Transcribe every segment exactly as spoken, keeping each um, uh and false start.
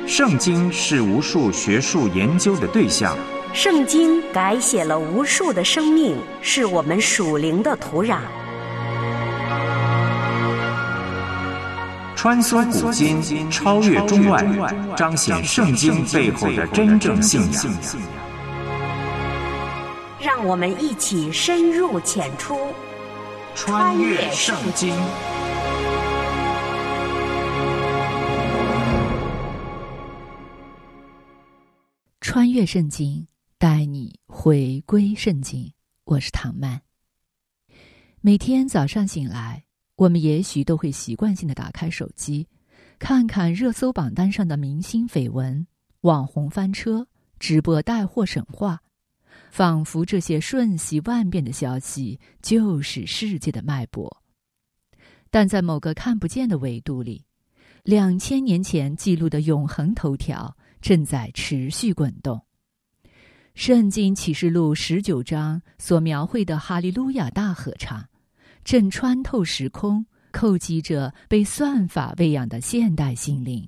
圣经是无数学术研究的对象， 圣经改写了无数的生命，是我们属灵的土壤。 穿梭古今，超越中外，彰显圣经背后的真正信仰。 让我们一起深入浅出， 穿越圣经。 穿越圣经，带你回归圣经。我是唐曼。每天早上醒来，我们也许都会习惯性地打开手机，看看热搜榜单上的明星绯闻、网红翻车、直播带货神话，仿佛这些瞬息万变的消息就是世界的脉搏。但在某个看不见的维度里，两千年前记录的永恒头条正在持续滚动。圣经启示录十九章所描绘的哈利路亚大合唱，正穿透时空，叩击着被算法喂养的现代心灵。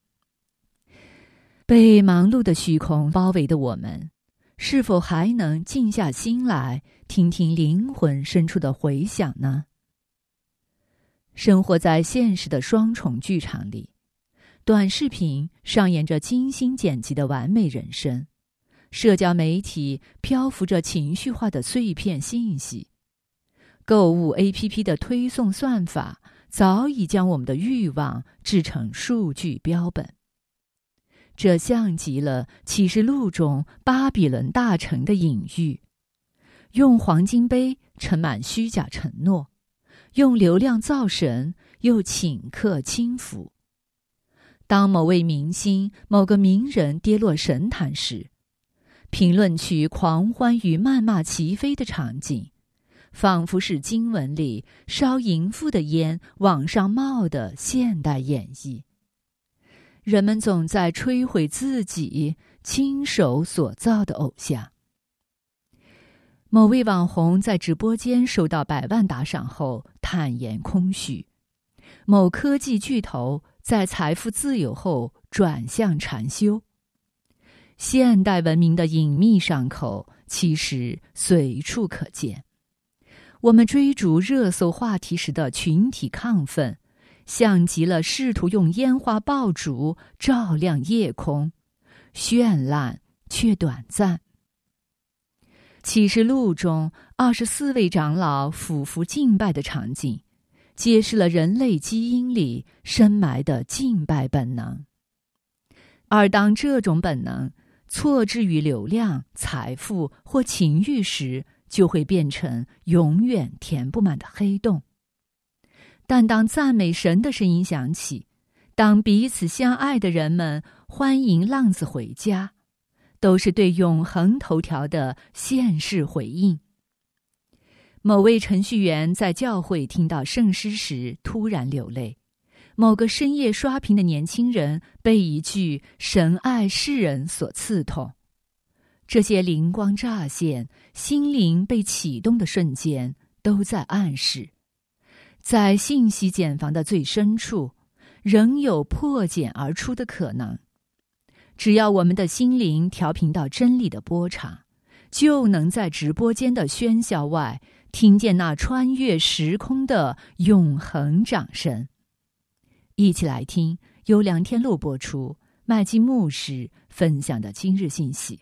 被忙碌的虚空包围的我们，是否还能静下心来，听听灵魂深处的回响呢？生活在现实的双重剧场里，短视频上演着精心剪辑的完美人生，社交媒体漂浮着情绪化的碎片信息，购物 A P P 的推送算法早已将我们的欲望制成数据标本。这像极了启示录中巴比伦大城的隐喻，用黄金杯盛满虚假承诺，用流量造神，又请客轻浮。当某位明星、某个名人跌落神坛时，评论区狂欢与谩骂齐飞的场景，仿佛是经文里烧淫妇的烟往上冒的现代演绎。人们总在摧毁自己亲手所造的偶像。某位网红在直播间收到百万打赏后坦言空虚，某科技巨头在财富自由后转向禅修。现代文明的隐秘伤口其实随处可见。我们追逐热搜话题时的群体亢奋，像极了试图用烟花爆竹照亮夜空，绚烂却短暂。启示录中二十四位长老俯伏敬拜的场景，揭示了人类基因里深埋的敬拜本能。而当这种本能错置于流量、财富或情欲时，就会变成永远填不满的黑洞。但当赞美神的声音响起，当彼此相爱的人们欢迎浪子回家，都是对永恒头条的现世回应。某位程序员在教会听到圣诗时突然流泪，某个深夜刷屏的年轻人被一句神爱世人所刺痛。这些灵光乍现、心灵被启动的瞬间，都在暗示，在信息茧房的最深处，仍有破茧而出的可能。只要我们的心灵调频到真理的波长，就能在直播间的喧嚣外听见那穿越时空的永恒掌声。一起来听由梁天禄播出，麦基牧师分享的今日信息。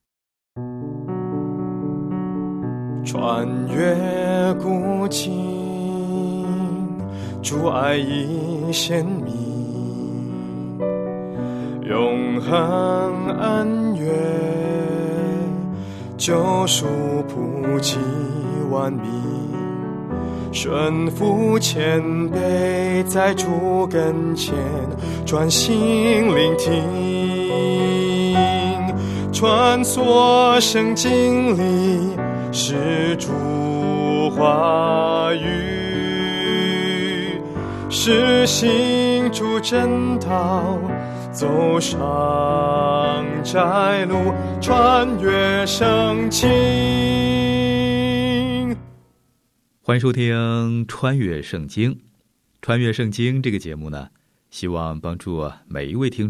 穿越古今，主爱已显明，永恒恩怨，救赎普及万民，顺服谦卑，在主跟前专心聆听，穿梭圣经里是主话语，是行主真道，走上窄路，穿越圣经。 欢迎收听穿越圣经。穿越圣经这个节目呢，希望帮助每一位听众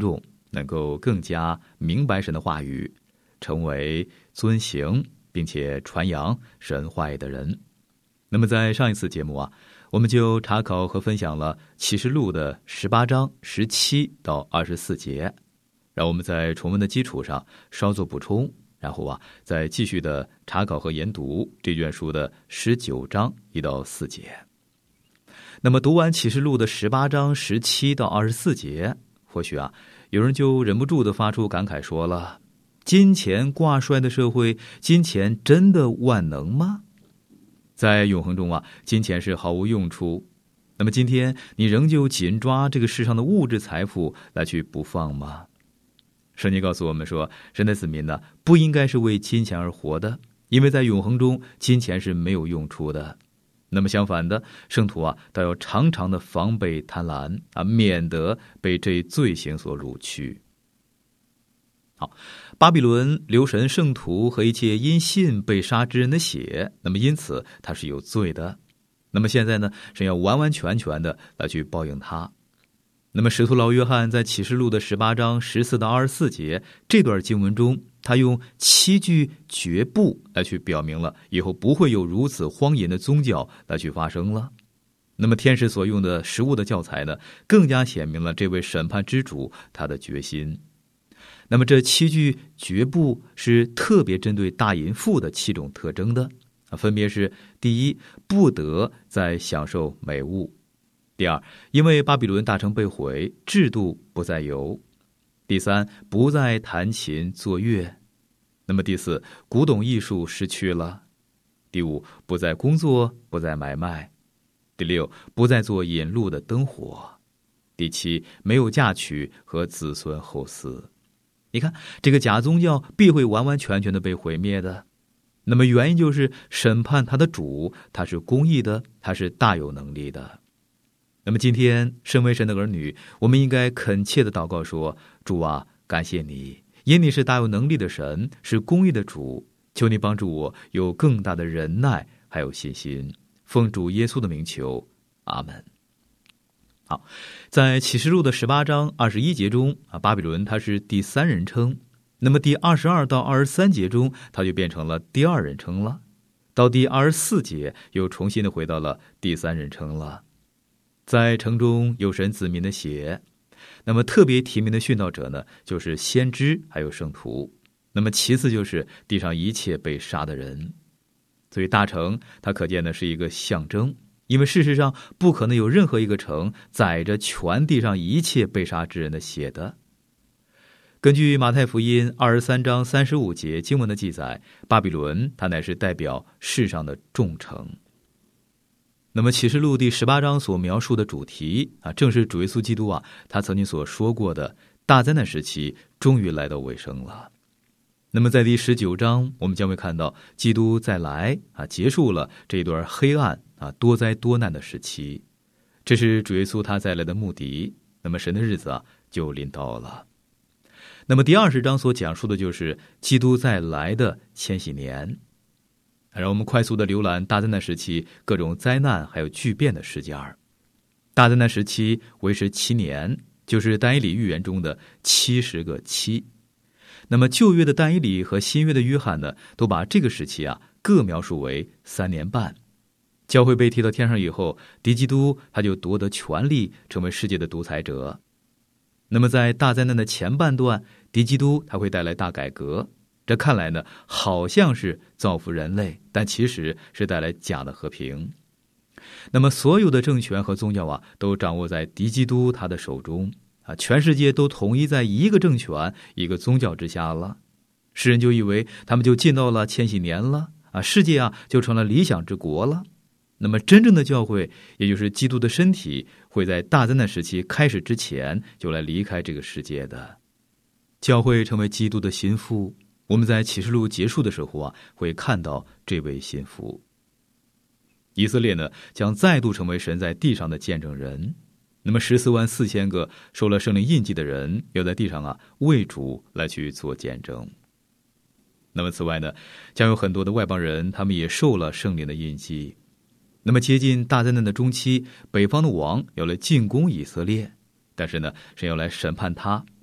能够更加明白神的话语，成为遵行并且传扬神话语的人。那么在上一次节目啊，我们就查考和分享了启示录的十八章十七到二十四节，让我们在重温的基础上稍作补充，然后啊，再继续的查考和研读这卷书的十九章一到四节。那么读完启示录的十八章十七到二十四节，或许啊，有人就忍不住的发出感慨说了：金钱挂帅的社会，金钱真的万能吗？在永恒中啊，金钱是毫无用处。那么今天你仍旧紧抓这个世上的物质财富来去不放吗？圣经告诉我们说，神的子民呢，不应该是为金钱而活的，因为在永恒中金钱是没有用处的。那么相反的，圣徒啊，都要常常的防备贪婪啊，免得被这罪行所掳去。好，巴比伦流神圣徒和一切因信被杀之人的血，那么因此他是有罪的。那么现在呢，神要完完全全的来去报应他。那么使徒老约翰在启示录的十八章十四到二十四节这段经文中，他用七句绝不来去表明了以后不会有如此荒淫的宗教来去发生了。那么天使所用的实物的教材呢，更加显明了这位审判之主他的决心。那么这七句绝不是特别针对大淫妇的七种特征的，分别是：第一，不得再享受美物；第二，因为巴比伦大城被毁，制度不再有；第三，不再弹琴作乐；那么第四，古董艺术失去了；第五，不再工作，不再买卖；第六，不再做引路的灯火；第七，没有嫁娶和子孙后嗣。你看，这个假宗教必会完完全全的被毁灭的。那么原因就是审判他的主，他是公义的，他是大有能力的。那么今天身为神的儿女，我们应该恳切的祷告说：主啊，感谢你，因你是大有能力的神，是公义的主，求你帮助我有更大的忍耐还有信心，奉主耶稣的名求，阿们。好，在启示录的十八章二十一节中啊，巴比伦它是第三人称。那么第二十二到二十三节中，它就变成了第二人称了。到第二十四节又重新的回到了第三人称了。在城中有神子民的血，那么特别提名的殉道者呢，就是先知还有圣徒。那么其次就是地上一切被杀的人。所以大城它可见的是一个象征。因为事实上不可能有任何一个城载着全地上一切被杀之人的血的。根据马太福音二十三章三十五节经文的记载，巴比伦它乃是代表世上的众城。那么启示录第十八章所描述的主题啊，正是主耶稣基督啊，他曾经所说过的大灾难时期终于来到尾声了。那么在第十九章，我们将会看到基督再来啊，结束了这一段黑暗啊、多灾多难的时期，这是主耶稣他再来的目的。那么神的日子啊，就临到了。那么第二十章所讲述的就是基督再来的千禧年。让我们快速的浏览大灾难时期各种灾难还有巨变的事件。大灾难时期为时七年，就是但以理预言中的七十个七。那么旧约的但以理和新约的约翰呢，都把这个时期啊各描述为三年半。教会被提到天上以后，敌基督他就夺得权力，成为世界的独裁者。那么在大灾难的前半段，敌基督他会带来大改革，这看来呢好像是造福人类，但其实是带来假的和平。那么所有的政权和宗教啊，都掌握在敌基督他的手中啊，全世界都统一在一个政权一个宗教之下了。世人就以为他们就进到了千禧年了啊，世界啊就成了理想之国了。那么真正的教会，也就是基督的身体，会在大灾难时期开始之前就来离开这个世界的。教会成为基督的心腹，我们在启示录结束的时候啊，会看到这位心腹。以色列呢，将再度成为神在地上的见证人。那么十四万四千个受了圣灵印记的人，要在地上啊为主来去做见证。那么此外呢，将有很多的外邦人，他们也受了圣灵的印记。那么接近大灾难的中期，北方的王要来进攻以色列，但是呢，神要来审判他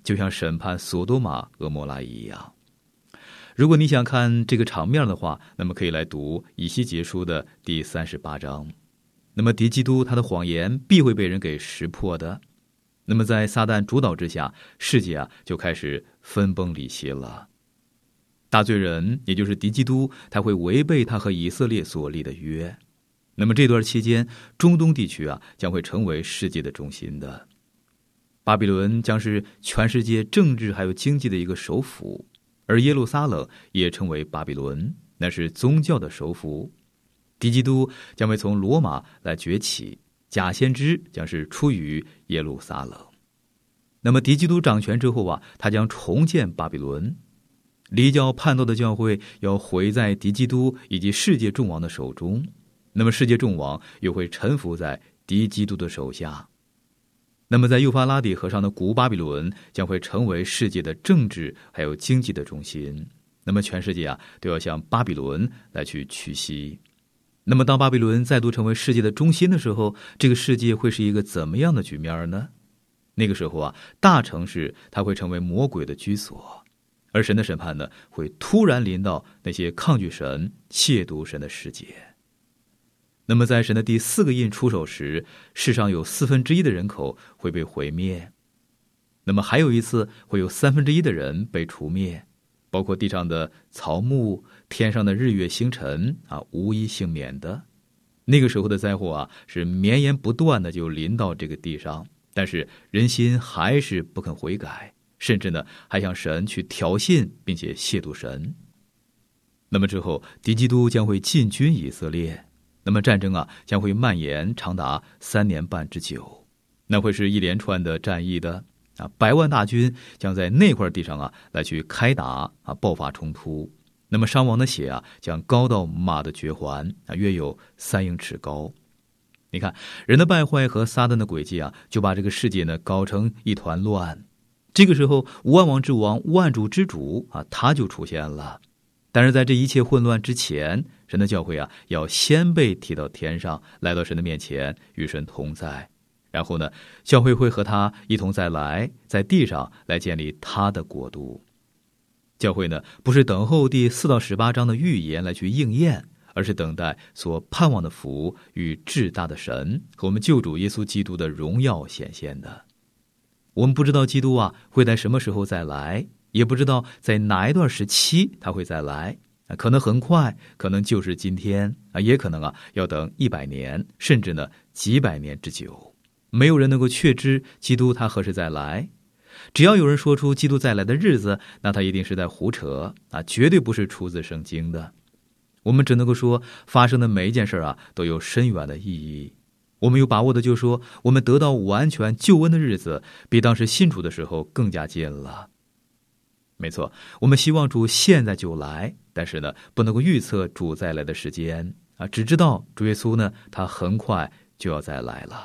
就像审判索多玛、蛾摩拉一样。如果你想看这个场面的话，那么可以来读以西结书的第三十八章。那么敌基督他的谎言必会被人给识破的。那么在撒旦主导之下，世界啊就开始分崩离析了。大罪人也就是敌基督，他会违背他和以色列所立的约。那么这段期间，中东地区啊将会成为世界的中心的。巴比伦将是全世界政治还有经济的一个首府，而耶路撒冷也称为巴比伦，那是宗教的首府。敌基督将会从罗马来崛起，假先知将是出于耶路撒冷。那么敌基督掌权之后啊，他将重建巴比伦。离教叛道的教会要毁在敌基督以及世界众王的手中，那么世界众王又会臣服在敌基督的手下。那么在幼发拉底河上的古巴比伦将会成为世界的政治还有经济的中心。那么全世界啊都要向巴比伦来去屈膝。那么当巴比伦再度成为世界的中心的时候，这个世界会是一个怎么样的局面呢？那个时候啊，大城市它会成为魔鬼的居所，而神的审判呢，会突然临到那些抗拒神、亵渎神的世界。那么在神的第四个印出手时，世上有四分之一的人口会被毁灭。那么还有一次会有三分之一的人被除灭，包括地上的草木、天上的日月星辰啊，无一幸免的。那个时候的灾祸啊，是绵延不断的就临到这个地上，但是人心还是不肯悔改，甚至呢还向神去挑衅，并且亵渎神。那么之后敌基督将会进军以色列，那么战争啊将会蔓延长达三年半之久，那会是一连串的战役的啊，百万大军将在那块地上啊来去开打啊，爆发冲突。那么伤亡的血啊将高到马的绝环啊，约有三英尺高。你看人的败坏和撒旦的诡计啊，就把这个世界呢搞成一团乱。这个时候万王之王、万主之主啊，他就出现了。但是在这一切混乱之前，神的教会啊要先被提到天上，来到神的面前，与神同在。然后呢，教会会和他一同再来，在地上来建立他的国度。教会呢，不是等候第四到十八章的预言来去应验，而是等待所盼望的福与至大的神和我们救主耶稣基督的荣耀显现的。我们不知道基督啊会在什么时候再来，也不知道在哪一段时期他会再来，可能很快，可能就是今天啊，也可能啊要等一百年，甚至呢几百年之久。没有人能够确知基督他何时再来。只要有人说出基督再来的日子，那他一定是在胡扯啊，绝对不是出自圣经的。我们只能够说，发生的每一件事啊都有深远的意义。我们有把握的就说，我们得到完全救恩的日子比当时信主的时候更加近了。没错，我们希望主现在就来，但是呢不能够预测主再来的时间啊，只知道主耶稣呢他很快就要再来了。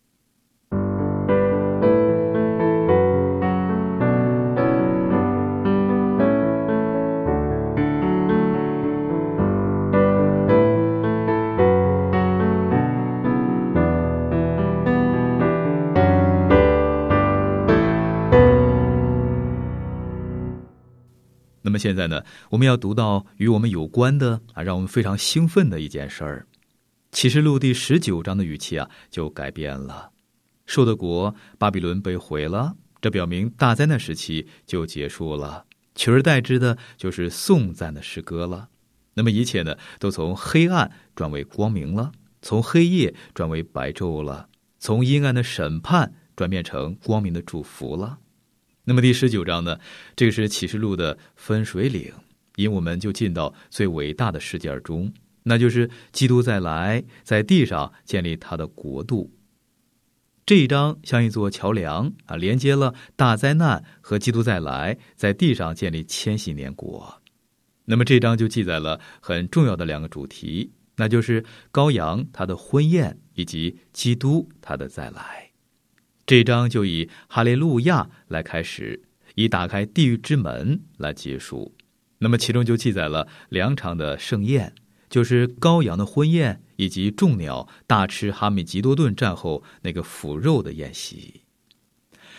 那么现在呢，我们要读到与我们有关的啊，让我们非常兴奋的一件事儿。启示录第十九章的语气啊就改变了。受的国巴比伦被毁了，这表明大灾难时期就结束了，取而代之的就是颂赞的诗歌了。那么一切呢都从黑暗转为光明了，从黑夜转为白昼了，从阴暗的审判转变成光明的祝福了。那么第十九章呢，这个是启示录的分水岭，因我们就进到最伟大的事件中，那就是基督再来，在地上建立他的国度。这一章像一座桥梁啊，连接了大灾难和基督再来，在地上建立千禧年国。那么这章就记载了很重要的两个主题，那就是羔羊他的婚宴，以及基督他的再来。这一章就以哈利路亚来开始，以打开地狱之门来结束。那么其中就记载了两场的盛宴，就是羔羊的婚宴，以及众鸟大吃哈米吉多顿战后那个腐肉的宴席。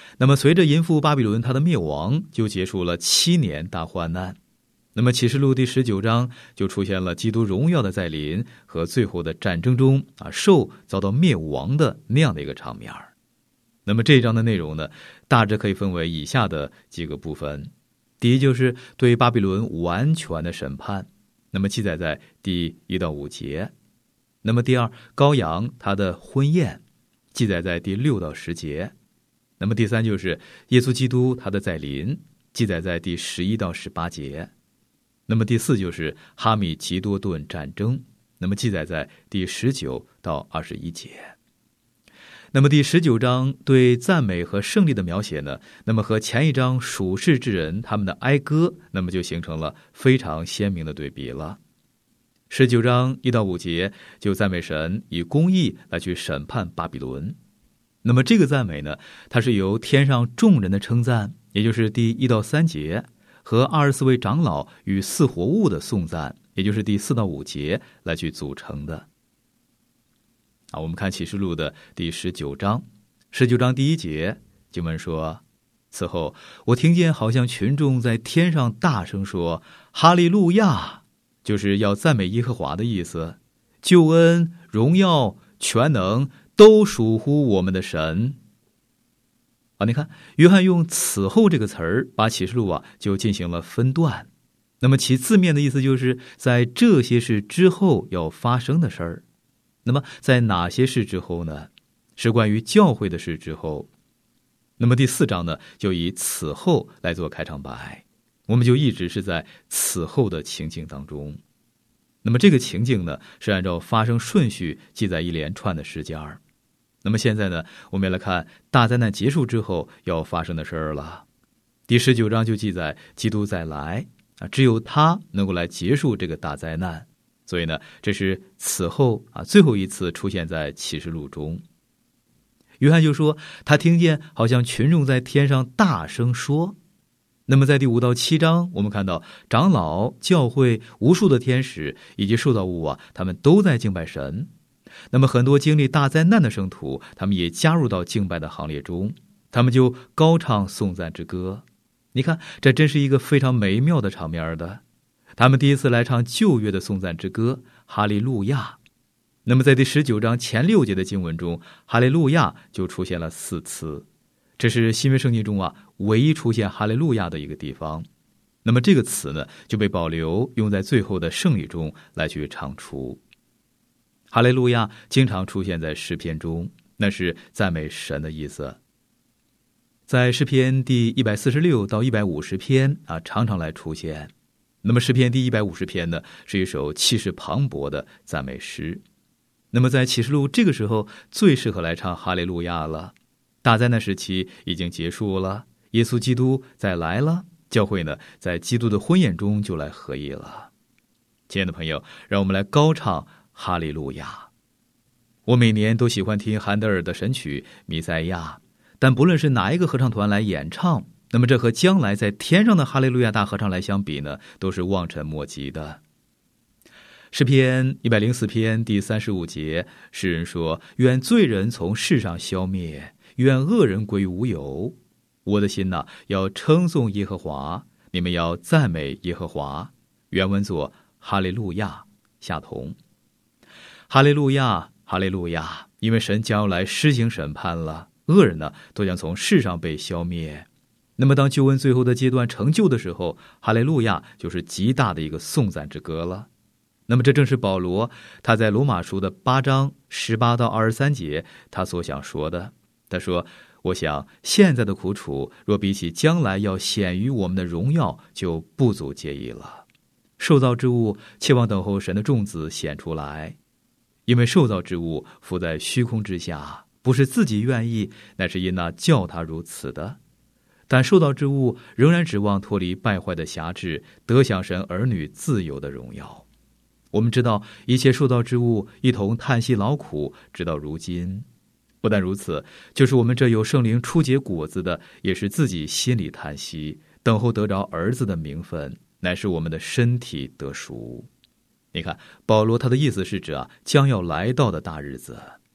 那么随着淫妇巴比伦它的灭亡，就结束了七年大患难。那么启示录第十九章就出现了基督荣耀的再临和最后的战争中啊兽遭到灭亡的那样的一个场面。那么这一章的内容呢，大致可以分为以下的几个部分。第一就是对巴比伦完全的审判，那么记载在第一到五节。那么第二，羔羊他的婚宴，记载在第六到十节。那么第三就是耶稣基督他的再临，记载在第十一到十八节。那么第四就是哈米吉多顿战争，那么记载在第十九到二十一节。那么第十九章对赞美和胜利的描写呢，那么和前一章属世之人他们的哀歌，那么就形成了非常鲜明的对比了。十九章一到五节就赞美神以公义来去审判巴比伦。那么这个赞美呢，它是由天上众人的称赞，也就是第一到三节，和二十四位长老与四活物的颂赞，也就是第四到五节来去组成的。啊，我们看启示录的第十九章，十九章第一节经文说：此后我听见好像群众在天上大声说，哈利路亚，就是要赞美耶和华的意思，救恩、荣耀、全能都属乎我们的神。啊，你看约翰用此后这个词儿把启示录啊就进行了分段。那么其字面的意思就是在这些事之后要发生的事儿。那么在哪些事之后呢？是关于教会的事之后。那么第四章呢，就以此后来做开场白，我们就一直是在此后的情境当中。那么这个情境呢，是按照发生顺序记在一连串的事件。那么现在呢，我们来看大灾难结束之后要发生的事儿了。第十九章就记载基督再来啊，只有他能够来结束这个大灾难。所以呢，这是此后啊最后一次出现在启示录中。约翰就说他听见好像群众在天上大声说。那么在第五到七章，我们看到长老、教会、无数的天使以及受造物啊，他们都在敬拜神。那么很多经历大灾难的圣徒，他们也加入到敬拜的行列中，他们就高唱颂赞之歌。你看，这真是一个非常美妙的场面的。他们第一次来唱旧约的颂赞之歌，哈利路亚。那么在第十九章前六节的经文中，哈利路亚就出现了四次。这是新约圣经中啊唯一出现哈利路亚的一个地方。那么这个词呢，就被保留用在最后的圣礼中来去唱出。哈利路亚经常出现在诗篇中，那是赞美神的意思。在诗篇第一百四十六到一百五十篇啊，常常来出现。那么诗篇第一百五十篇呢，是一首气势磅礴的赞美诗。那么在启示录这个时候最适合来唱哈利路亚了。大灾难时期已经结束了，耶稣基督再来了，教会呢在基督的婚宴中就来合一了。亲爱的朋友，让我们来高唱哈利路亚。我每年都喜欢听韩德尔的神曲弥赛亚，但不论是哪一个合唱团来演唱，那么这和将来在天上的哈利路亚大合唱来相比呢，都是望尘莫及的。诗篇一百零四篇第三十五节，诗人说：愿罪人从世上消灭，愿恶人归无有。我的心哪，要称颂耶和华，你们要赞美耶和华。原文作哈利路亚，下同。哈利路亚，哈利路亚，因为神将要来施行审判了，恶人呢都将从世上被消灭。那么当救恩最后的阶段成就的时候，哈利路亚就是极大的一个颂赞之歌了。那么这正是保罗他在罗马书的八章十八到二十三节他所想说的。他说：我想现在的苦楚若比起将来要显于我们的荣耀，就不足介意了。受造之物切望等候神的众子显出来，因为受造之物伏在虚空之下，不是自己愿意，乃是因那叫他如此的。但受造之物仍然指望脱离败坏的辖制，得享神儿女自由的荣耀。我们知道一切受造之物一同叹息劳苦，直到如今。不但如此，就是我们这有圣灵初结果子的，也是自己心里叹息，等候得着儿子的名分，乃是我们的身体得赎。你看保罗他的意思是指啊将要来到的大日子。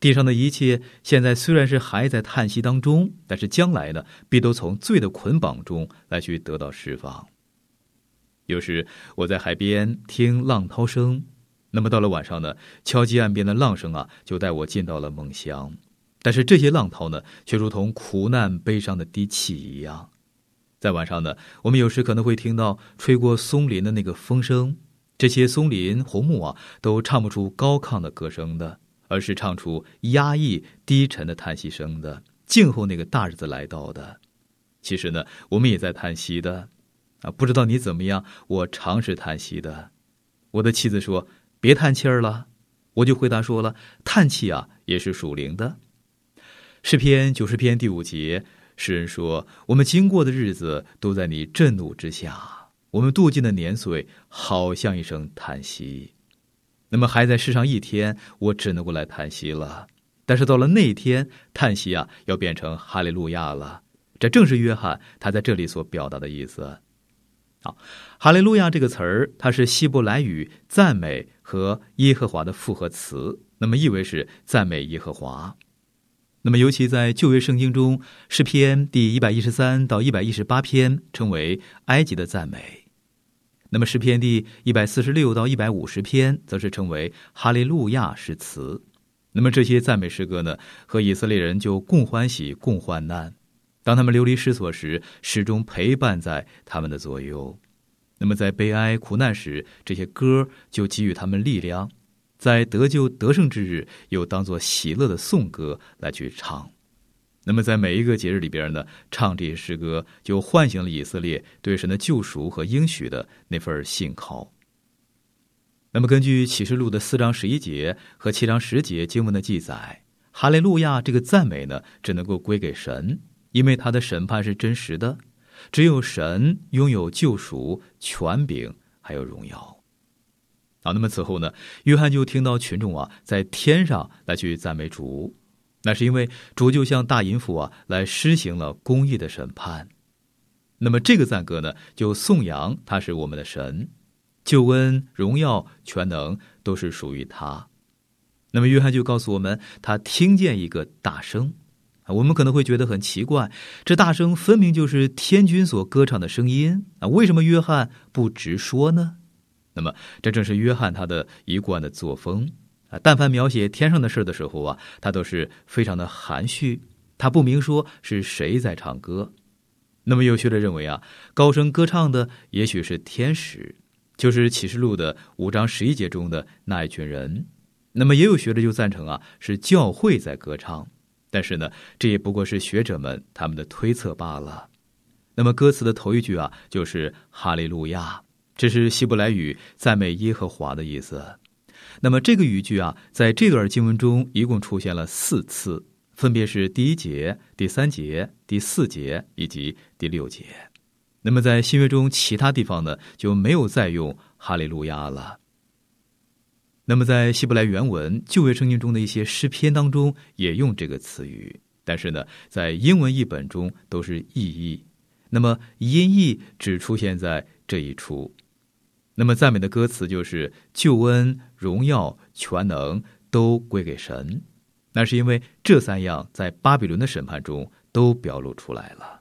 地上的一切现在虽然是还在叹息当中，但是将来呢，必都从罪的捆绑中来去得到释放。有时我在海边听浪涛声，那么到了晚上呢，敲击岸边的浪声啊，就带我进到了梦乡。但是这些浪涛呢，却如同苦难悲伤的低泣一样。在晚上呢，我们有时可能会听到吹过松林的那个风声，这些松林红木啊，都唱不出高亢的歌声的，而是唱出压抑低沉的叹息声的，静候那个大日子来到的。其实呢，我们也在叹息的啊，不知道你怎么样，我常是叹息的。我的妻子说别叹气儿了，我就回答说了，叹气啊也是属灵的。诗篇九十篇第五节，诗人说，我们经过的日子都在你震怒之下，我们度尽的年岁好像一声叹息。那么还在世上一天，我只能够来叹息了，但是到了那一天，叹息啊要变成哈利路亚了。这正是约翰他在这里所表达的意思。好，哈利路亚这个词儿，它是希伯来语赞美和耶和华的复合词，那么意为是赞美耶和华。那么尤其在旧约圣经中，诗篇第一百一十三到一百一十八篇称为埃及的赞美，那么诗篇第一百四十六到一百五十篇则是称为哈利路亚诗词。那么这些赞美诗歌呢，和以色列人就共欢喜共患难，当他们流离失所时，始终陪伴在他们的左右。那么在悲哀苦难时，这些歌就给予他们力量，在得救得胜之日，又当作喜乐的颂歌来去唱。那么在每一个节日里边呢，唱这些诗歌，就唤醒了以色列对神的救赎和应许的那份信靠。那么根据启示录的四章十一节和七章十节经文的记载，哈利路亚这个赞美呢，只能够归给神，因为他的审判是真实的，只有神拥有救赎、权柄还有荣耀。好，那么此后呢，约翰就听到群众啊在天上来去赞美主，那是因为主就像大淫妇啊来施行了公义的审判。那么这个赞歌呢，就颂扬他是我们的神，救恩、荣耀、全能都是属于他。那么约翰就告诉我们，他听见一个大声。我们可能会觉得很奇怪，这大声分明就是天军所歌唱的声音啊，为什么约翰不直说呢？那么这正是约翰他的一贯的作风啊，但凡描写天上的事的时候啊，他都是非常的含蓄，他不明说是谁在唱歌。那么有学者认为啊，高声歌唱的也许是天使，就是启示录的五章十一节中的那一群人。那么也有学者就赞成啊，是教会在歌唱，但是呢，这也不过是学者们他们的推测罢了。那么歌词的头一句啊，就是哈利路亚，这是希伯来语赞美耶和华的意思。那么这个语句啊，在这段经文中一共出现了四次，分别是第一节、第三节、第四节以及第六节。那么在新约中其他地方呢，就没有再用哈利路亚了。那么在希伯来原文旧约圣经中的一些诗篇当中也用这个词语，但是呢，在英文译本中都是意译，那么音译只出现在这一处。那么赞美的歌词就是救恩、荣耀、全能都归给神，那是因为这三样在巴比伦的审判中都表露出来了。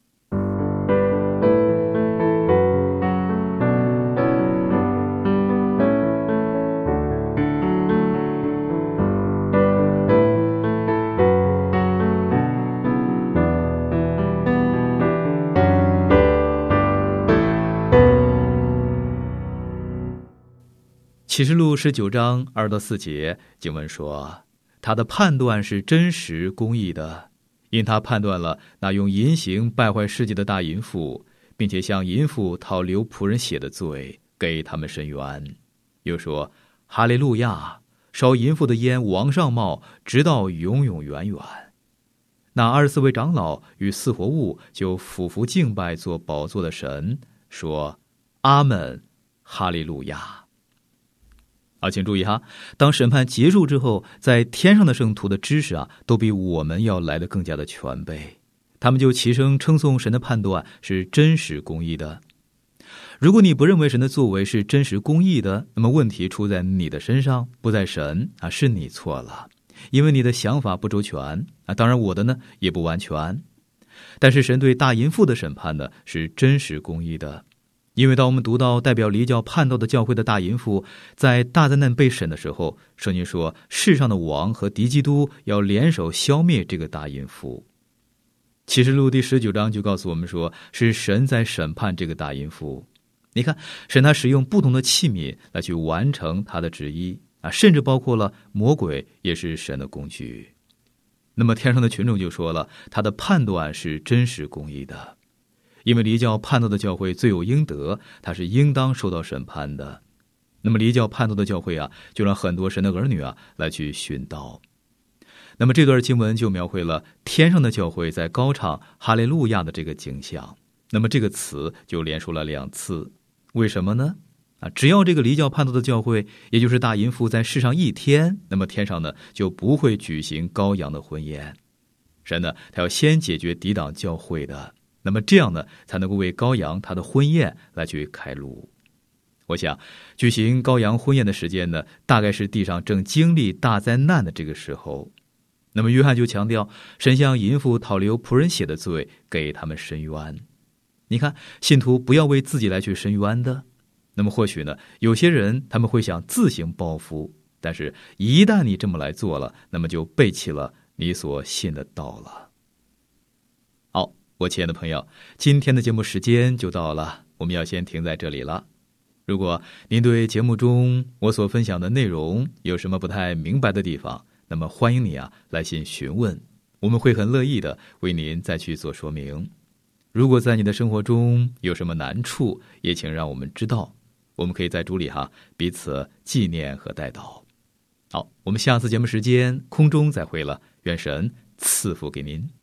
启示录十九章二到四节经文说，他的判断是真实公义的，因他判断了那用淫行败坏世界的大淫妇，并且向淫妇讨流仆人血的罪，给他们伸冤。又说，哈利路亚，烧淫妇的烟往上冒，直到永永远远。那二十四位长老与四活物就俯伏敬拜做宝座的神，说阿们，哈利路亚。啊，请注意哈，当审判结束之后，在天上的圣徒的知识啊，都比我们要来得更加的全备。他们就齐声称颂神的判断是真实公义的。如果你不认为神的作为是真实公义的，那么问题出在你的身上，不在神啊，是你错了。 因为你的想法不周全啊，当然我的呢也不完全。但是神对大淫妇的审判呢是真实公义的，因为当我们读到代表离教叛道的教会的大淫妇在大灾难被审的时候，圣经说世上的王和敌基督要联手消灭这个大淫妇。启示录第十九章就告诉我们说，是神在审判这个大淫妇。你看，神他使用不同的器皿来去完成他的旨意啊，甚至包括了魔鬼也是神的工具。那么天上的群众就说了，他的判断是真实公义的，因为离教叛道的教会罪有应得，他是应当受到审判的。那么离教叛道的教会啊，就让很多神的儿女啊来去殉道。那么这段经文就描绘了天上的教会在高唱哈利路亚的这个景象。那么这个词就连说了两次，为什么呢？啊，只要这个离教叛道的教会，也就是大淫妇在世上一天，那么天上呢就不会举行羔羊的婚宴。神呢，他要先解决抵挡教会的，那么这样呢才能够为羔羊他的婚宴来去开路。我想举行羔羊婚宴的时间呢，大概是地上正经历大灾难的这个时候。那么约翰就强调，神向淫妇讨留仆人血的罪，给他们伸冤。你看，信徒不要为自己来去伸冤的。那么或许呢，有些人他们会想自行报复，但是一旦你这么来做了，那么就背弃了你所信的道了。好，我亲爱的朋友，今天的节目时间就到了，我们要先停在这里了。如果您对节目中我所分享的内容有什么不太明白的地方，那么欢迎你啊来信询问，我们会很乐意的为您再去做说明。如果在你的生活中有什么难处，也请让我们知道，我们可以在主里哈彼此纪念和代祷。好，我们下次节目时间空中再会了，愿神赐福给您。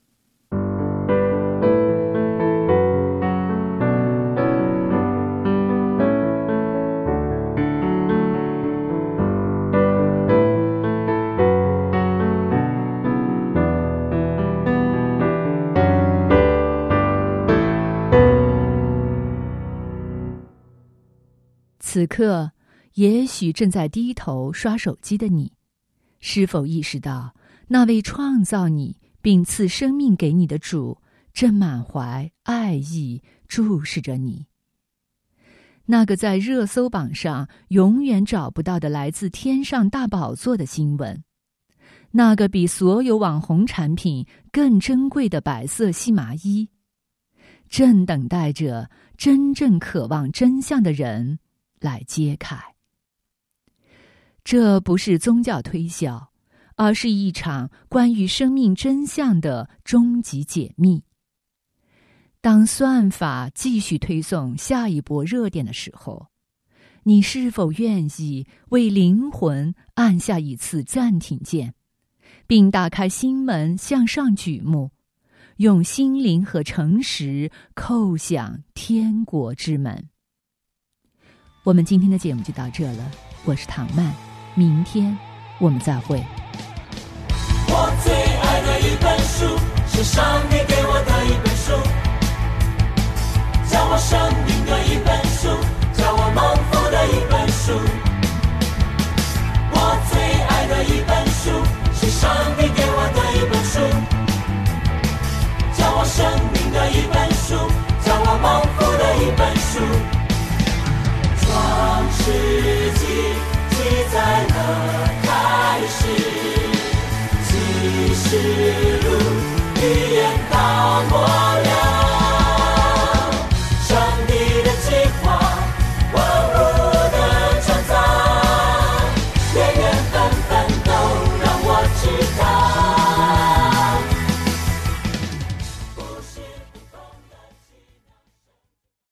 此刻，也许正在低头刷手机的你，是否意识到那位创造你并赐生命给你的主，正满怀爱意注视着你？那个在热搜榜上永远找不到的来自天上大宝座的新闻，那个比所有网红产品更珍贵的白色细麻衣，正等待着真正渴望真相的人来揭开。这不是宗教推销，而是一场关于生命真相的终极解密。当算法继续推送下一波热点的时候，你是否愿意为灵魂按下一次暂停键，并打开心门向上举目，用心灵和诚实叩响天国之门？我们今天的节目就到这了，我是唐曼，明天我们再会。